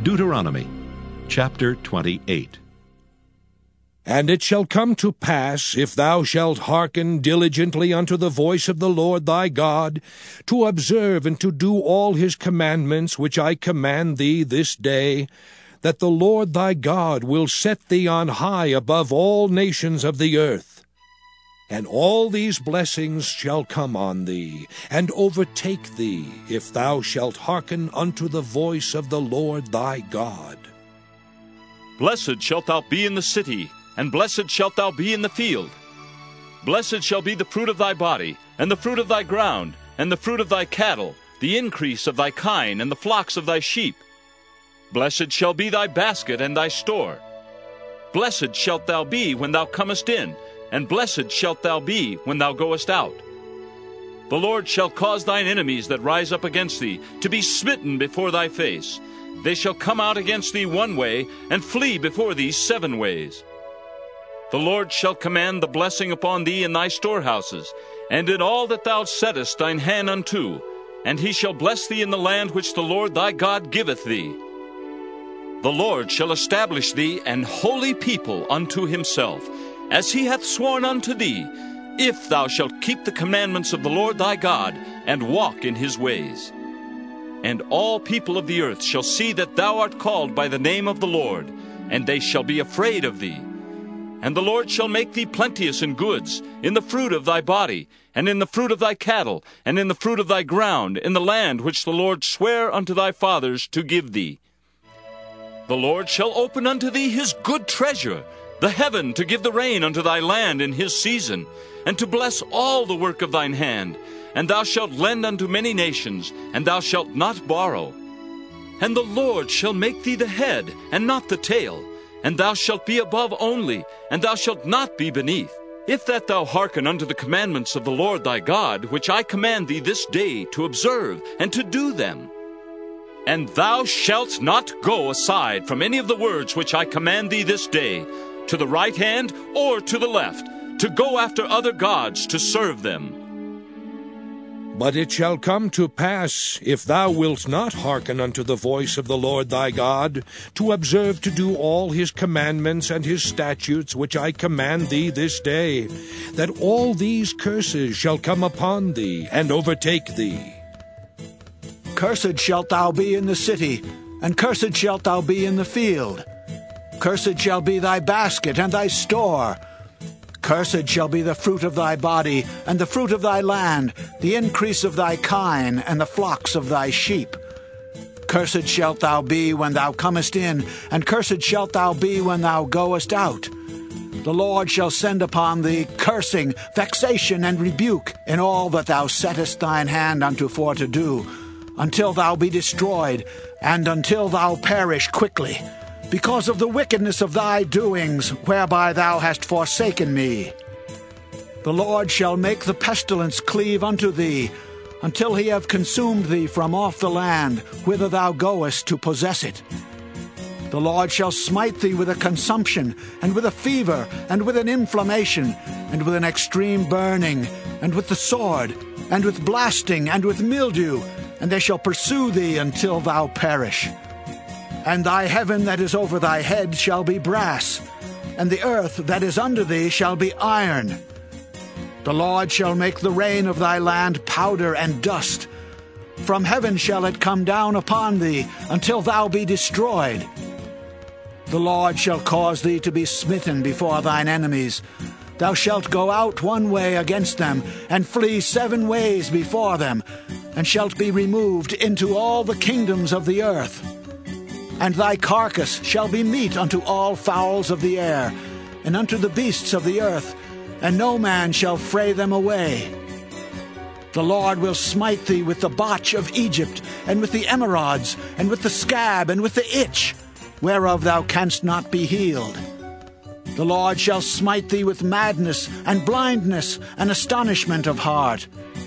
Deuteronomy chapter 28. And it shall come to pass, if thou shalt hearken diligently unto the voice of the Lord thy God, to observe and to do all his commandments which I command thee this day, that the Lord thy God will set thee on high above all nations of the earth. And all these blessings shall come on thee, and overtake thee, if thou shalt hearken unto the voice of the Lord thy God. Blessed shalt thou be in the city, and blessed shalt thou be in the field. Blessed shall be the fruit of thy body, and the fruit of thy ground, and the fruit of thy cattle, the increase of thy kine, and the flocks of thy sheep. Blessed shall be thy basket and thy store. Blessed shalt thou be when thou comest in, and blessed shalt thou be when thou goest out. The Lord shall cause thine enemies that rise up against thee to be smitten before thy face. They shall come out against thee one way, and flee before thee 7 ways. The Lord shall command the blessing upon thee in thy storehouses, and in all that thou settest thine hand unto, and he shall bless thee in the land which the Lord thy God giveth thee. The Lord shall establish thee an holy people unto himself, as he hath sworn unto thee, if thou shalt keep the commandments of the Lord thy God, and walk in his ways. And all people of the earth shall see that thou art called by the name of the Lord, and they shall be afraid of thee. And the Lord shall make thee plenteous in goods, in the fruit of thy body, and in the fruit of thy cattle, and in the fruit of thy ground, in the land which the Lord sware unto thy fathers to give thee. The Lord shall open unto thee his good treasure, the heaven, to give the rain unto thy land in his season, and to bless all the work of thine hand. And thou shalt lend unto many nations, and thou shalt not borrow. And the Lord shall make thee the head, and not the tail. And thou shalt be above only, and thou shalt not be beneath. If that thou hearken unto the commandments of the Lord thy God, which I command thee this day to observe and to do them. And thou shalt not go aside from any of the words which I command thee this day, to the right hand or to the left, to go after other gods to serve them. But it shall come to pass, if thou wilt not hearken unto the voice of the Lord thy God, to observe to do all his commandments and his statutes which I command thee this day, that all these curses shall come upon thee and overtake thee. Cursed shalt thou be in the city, and cursed shalt thou be in the field. Cursed shall be thy basket and thy store. Cursed shall be the fruit of thy body, and the fruit of thy land, the increase of thy kine, and the flocks of thy sheep. Cursed shalt thou be when thou comest in, and cursed shalt thou be when thou goest out. The Lord shall send upon thee cursing, vexation, and rebuke in all that thou settest thine hand unto for to do, until thou be destroyed, and until thou perish quickly, because of the wickedness of thy doings, whereby thou hast forsaken me. The Lord shall make the pestilence cleave unto thee, until he have consumed thee from off the land, whither thou goest to possess it. The Lord shall smite thee with a consumption, and with a fever, and with an inflammation, and with an extreme burning, and with the sword, and with blasting, and with mildew, and they shall pursue thee until thou perish. And thy heaven that is over thy head shall be brass, and the earth that is under thee shall be iron. The Lord shall make the rain of thy land powder and dust. From heaven shall it come down upon thee, until thou be destroyed. The Lord shall cause thee to be smitten before thine enemies. Thou shalt go out one way against them, and flee 7 ways before them, and shalt be removed into all the kingdoms of the earth. And thy carcass shall be meat unto all fowls of the air, and unto the beasts of the earth, and no man shall fray them away. The Lord will smite thee with the botch of Egypt, and with the emerods, and with the scab, and with the itch, whereof thou canst not be healed. The Lord shall smite thee with madness, and blindness, and astonishment of heart.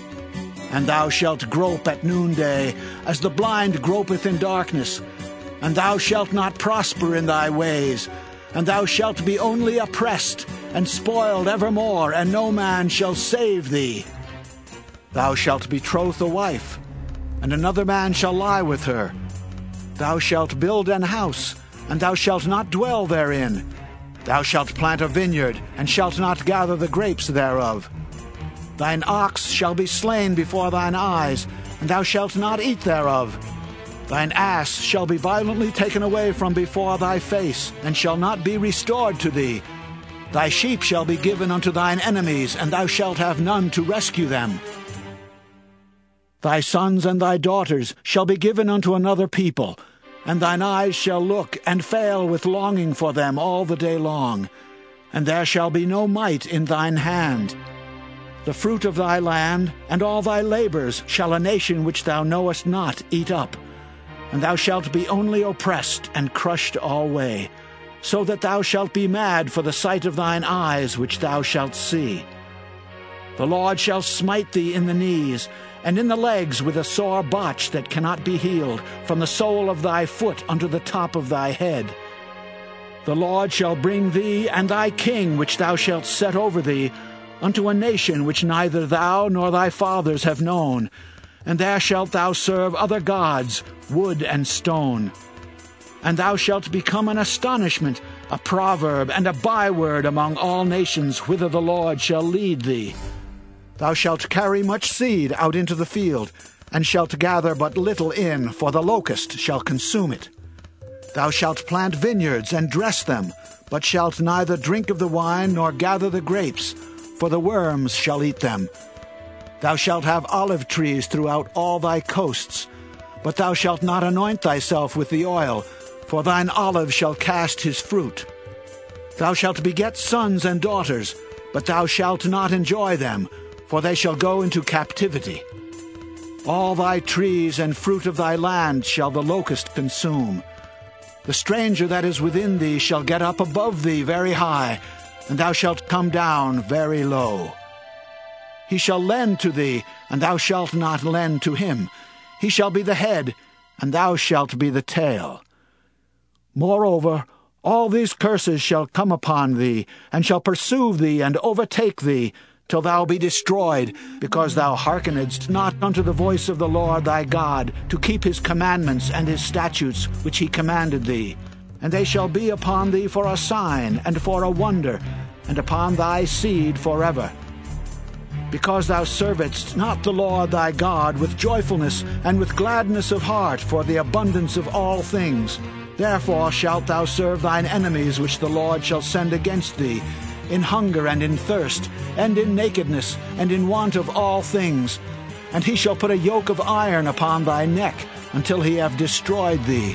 And thou shalt grope at noonday, as the blind gropeth in darkness. And thou shalt not prosper in thy ways, and thou shalt be only oppressed, and spoiled evermore, and no man shall save thee. Thou shalt betroth a wife, and another man shall lie with her. Thou shalt build an house, and thou shalt not dwell therein. Thou shalt plant a vineyard, and shalt not gather the grapes thereof. Thine ox shall be slain before thine eyes, and thou shalt not eat thereof. Thine ass shall be violently taken away from before thy face, and shall not be restored to thee. Thy sheep shall be given unto thine enemies, and thou shalt have none to rescue them. Thy sons and thy daughters shall be given unto another people, and thine eyes shall look and fail with longing for them all the day long, and there shall be no might in thine hand. The fruit of thy land and all thy labors shall a nation which thou knowest not eat up, and thou shalt be only oppressed and crushed alway, so that thou shalt be mad for the sight of thine eyes which thou shalt see. The Lord shall smite thee in the knees, and in the legs with a sore botch that cannot be healed, from the sole of thy foot unto the top of thy head. The Lord shall bring thee and thy king which thou shalt set over thee unto a nation which neither thou nor thy fathers have known, and there shalt thou serve other gods, wood and stone. And thou shalt become an astonishment, a proverb, and a byword among all nations whither the Lord shall lead thee. Thou shalt carry much seed out into the field, and shalt gather but little in, for the locust shall consume it. Thou shalt plant vineyards and dress them, but shalt neither drink of the wine nor gather the grapes, for the worms shall eat them. Thou shalt have olive trees throughout all thy coasts, but thou shalt not anoint thyself with the oil, for thine olive shall cast his fruit. Thou shalt beget sons and daughters, but thou shalt not enjoy them, for they shall go into captivity. All thy trees and fruit of thy land shall the locust consume. The stranger that is within thee shall get up above thee very high, and thou shalt come down very low. He shall lend to thee, and thou shalt not lend to him. He shall be the head, and thou shalt be the tail. Moreover, all these curses shall come upon thee, and shall pursue thee and overtake thee, till thou be destroyed, because thou hearkenedst not unto the voice of the Lord thy God, to keep his commandments and his statutes which he commanded thee. And they shall be upon thee for a sign and for a wonder, and upon thy seed forever. Because thou servedst not the Lord thy God with joyfulness and with gladness of heart for the abundance of all things, therefore shalt thou serve thine enemies which the Lord shall send against thee, in hunger and in thirst, and in nakedness, and in want of all things. And he shall put a yoke of iron upon thy neck, until he have destroyed thee.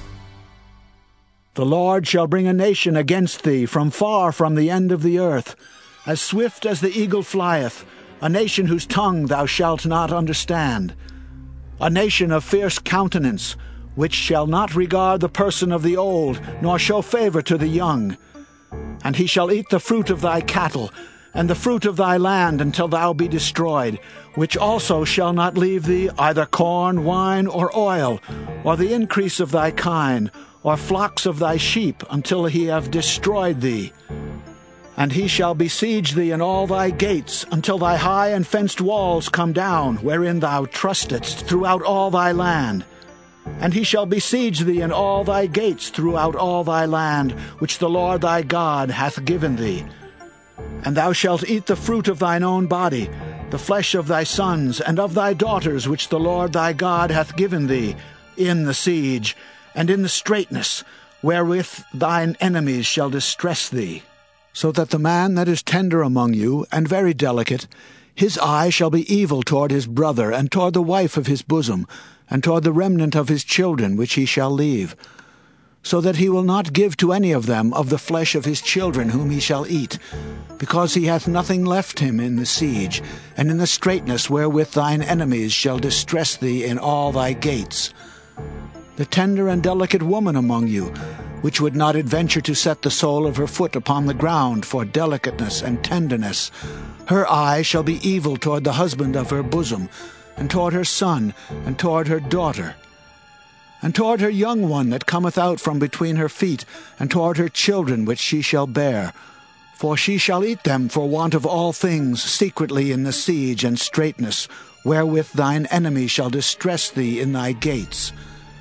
The Lord shall bring a nation against thee from far from the end of the earth, as swift as the eagle flieth, a nation whose tongue thou shalt not understand, a nation of fierce countenance, which shall not regard the person of the old, nor show favor to the young. And he shall eat the fruit of thy cattle, and the fruit of thy land, until thou be destroyed, which also shall not leave thee either corn, wine, or oil, or the increase of thy kine, or flocks of thy sheep, until he have destroyed thee. And he shall besiege thee in all thy gates, until thy high and fenced walls come down, wherein thou trustedst throughout all thy land. And he shall besiege thee in all thy gates throughout all thy land, which the Lord thy God hath given thee. And thou shalt eat the fruit of thine own body, the flesh of thy sons and of thy daughters, which the Lord thy God hath given thee, in the siege, and in the straitness, wherewith thine enemies shall distress thee. So that the man that is tender among you, and very delicate, his eye shall be evil toward his brother, and toward the wife of his bosom, and toward the remnant of his children which he shall leave, so that he will not give to any of them of the flesh of his children whom he shall eat, because he hath nothing left him in the siege, and in the straitness wherewith thine enemies shall distress thee in all thy gates. The tender and delicate woman among you, which would not adventure to set the sole of her foot upon the ground for delicateness and tenderness, her eye shall be evil toward the husband of her bosom, and toward her son, and toward her daughter, and toward her young one that cometh out from between her feet, and toward her children which she shall bear. For she shall eat them for want of all things secretly in the siege and straitness, wherewith thine enemy shall distress thee in thy gates.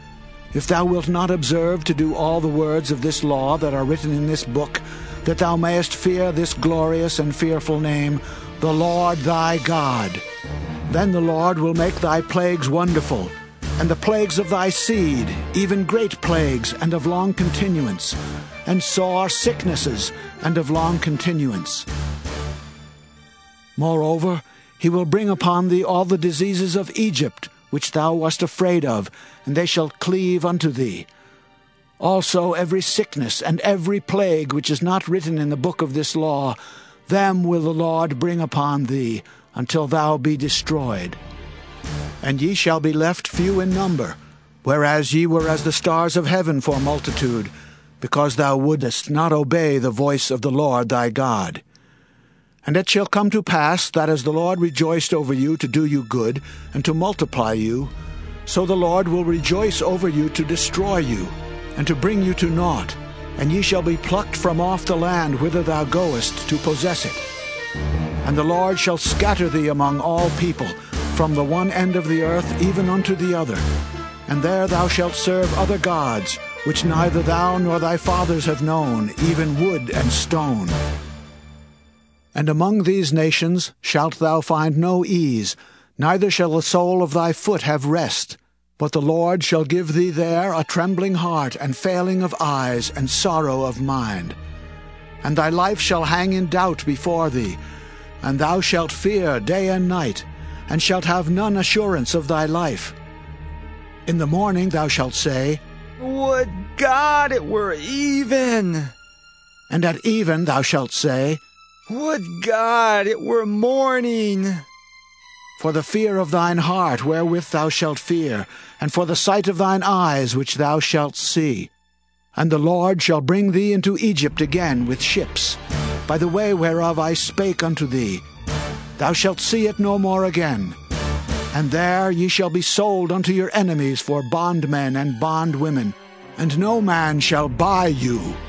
if thou wilt not observe to do all the words of this law that are written in this book, that thou mayest fear this glorious and fearful name, the Lord thy God. Then the Lord will make thy plagues wonderful, and the plagues of thy seed, even great plagues and of long continuance, and sore sicknesses and of long continuance. Moreover, he will bring upon thee all the diseases of Egypt, which thou wast afraid of, and they shall cleave unto thee. Also every sickness and every plague which is not written in the book of this law, them will the Lord bring upon thee, until thou be destroyed. And ye shall be left few in number, whereas ye were as the stars of heaven for multitude, because thou wouldest not obey the voice of the Lord thy God. And it shall come to pass that as the Lord rejoiced over you to do you good, and to multiply you, so the Lord will rejoice over you to destroy you, and to bring you to naught, and ye shall be plucked from off the land whither thou goest to possess it. And the Lord shall scatter thee among all people, from the one end of the earth even unto the other. And there thou shalt serve other gods, which neither thou nor thy fathers have known, even wood and stone. And among these nations shalt thou find no ease, neither shall the sole of thy foot have rest. But the Lord shall give thee there a trembling heart, and failing of eyes, and sorrow of mind. And thy life shall hang in doubt before thee, and thou shalt fear day and night, and shalt have none assurance of thy life. In the morning thou shalt say, Would God it were even! And at even thou shalt say, Would God it were morning! For the fear of thine heart wherewith thou shalt fear, and for the sight of thine eyes which thou shalt see. And the Lord shall bring thee into Egypt again with ships, by the way whereof I spake unto thee. Thou shalt see it no more again. And there ye shall be sold unto your enemies for bondmen and bondwomen, and no man shall buy you.